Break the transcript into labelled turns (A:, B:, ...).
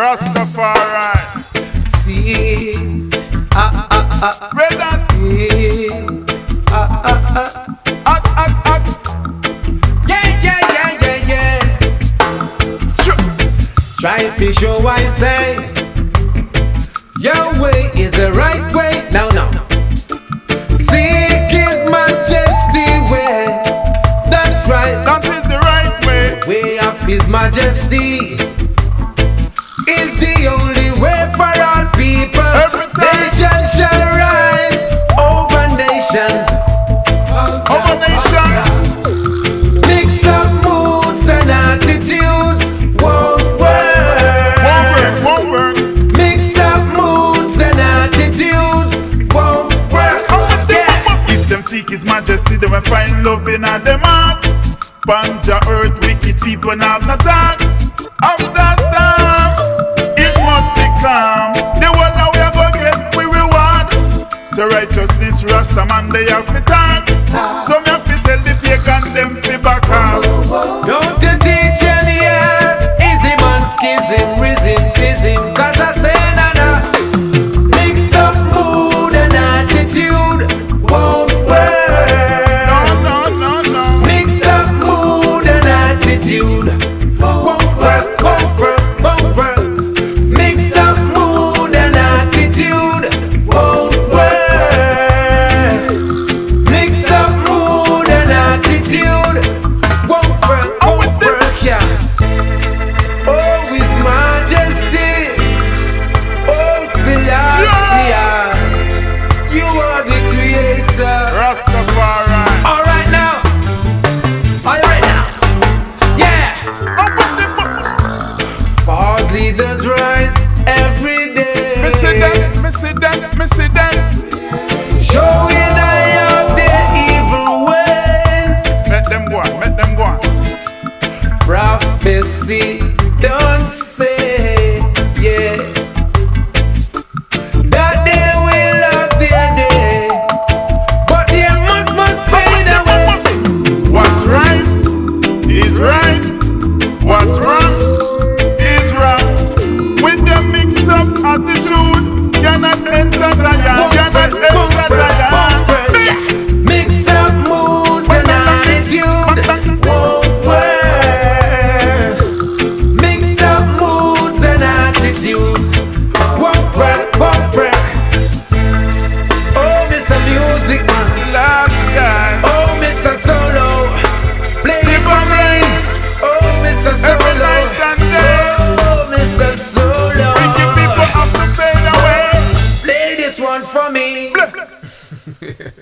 A: Rastafari.
B: See,
A: Red hot, hot, hot, hot.
B: yeah. Try to show I say your way is the right way. No. Seek His Majesty way. That's right.
A: That is the right way.
B: Way of His Majesty is the only way for all people.
A: Every time.
B: Nations shall rise over nations.
A: Over nation.
B: Mix up moods and attitudes won't work.
A: Won't work.
B: Mix up moods and attitudes won't work.
A: If them seek His Majesty, they will find love in all them heart. Panja earth, wicked people have no time. After storm, it must be calm. The one now we are gonna get we reward. So righteousness, Rasta man, they have to time. So me have to tell the pagan them fi back off.
B: Don't you teach him here? Easy man, schism, risen. Cause I say nana. Mix up mood and attitude won't work.
A: No.
B: Mix up mood and attitude won't work. Mix up mood and attitude won't work. Mix up mood and attitude won't work, yeah. Oh, His Majesty, oh Selassie, you are the creator.
A: Rastafari.
B: Alright now, yeah. False leaders rise every day.
A: Me see them.
B: Showing I of their evil ways.
A: Make them go on.
B: Prophecy don't say, yeah, that they will have their day, but they must fade away.
A: What's right is right. What's wrong is wrong. With the mix up attitude, cannot enter Zion.
B: Mix up moods and attitude won't work. Mix up moods and attitudes won't work. Oh, Mr. Music Man.
A: Last guy.
B: Oh, Mr. Solo, play it for me. Oh, Mr.
A: Every
B: Solo.
A: night and day.
B: Oh, Mr. Solo.
A: Wicked people have to fade away.
B: Play this one for me.